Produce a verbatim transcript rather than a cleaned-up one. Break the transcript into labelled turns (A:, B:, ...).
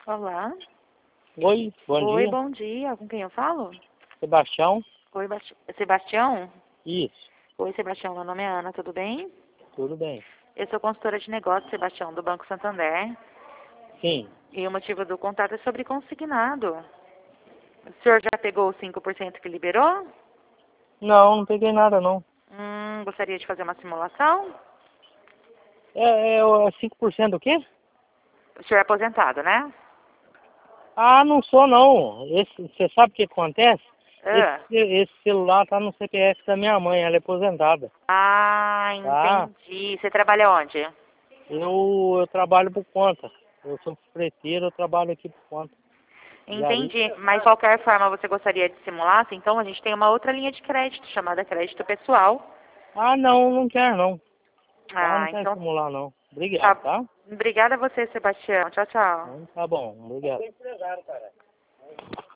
A: Olá.
B: Oi, bom
A: Oi,
B: dia.
A: bom dia. Com quem eu falo?
B: Sebastião?
A: Oi, Basti- Sebastião?
B: Isso,
A: Oi, Sebastião. Meu nome é Ana, tudo bem?
B: tudo bem.
A: Eu sou consultora de negócios, Sebastião, do Banco Santander.
B: Sim.
A: E o motivo do contato é sobre consignado. O senhor já pegou os cinco por cento que liberou?
B: Não, não peguei nada não.
A: Hum, gostaria de fazer uma simulação?
B: É, é, é cinco por cento do quê?
A: O senhor é aposentado, né?
B: Ah, não sou não. Esse, você sabe o que acontece? Esse,
A: Ah,
B: esse celular tá no C P F da minha mãe, ela é aposentada.
A: ah,
B: Tá?
A: entendi. Você trabalha onde?
B: Eu, eu trabalho por conta. Eu sou freiteiro, eu trabalho aqui por conta. E aí?
A: Entendi. Mas de qualquer forma você gostaria de simular? Então a gente tem uma outra linha de crédito chamada crédito pessoal.
B: Ah, não, não quero não. Tá? Não
A: Ah,
B: quero
A: então
B: simular não. Obrigado,
A: tá.
B: tá?
A: Obrigada a você, Sebastião. Tchau, tchau.
B: Então, tá bom, obrigado.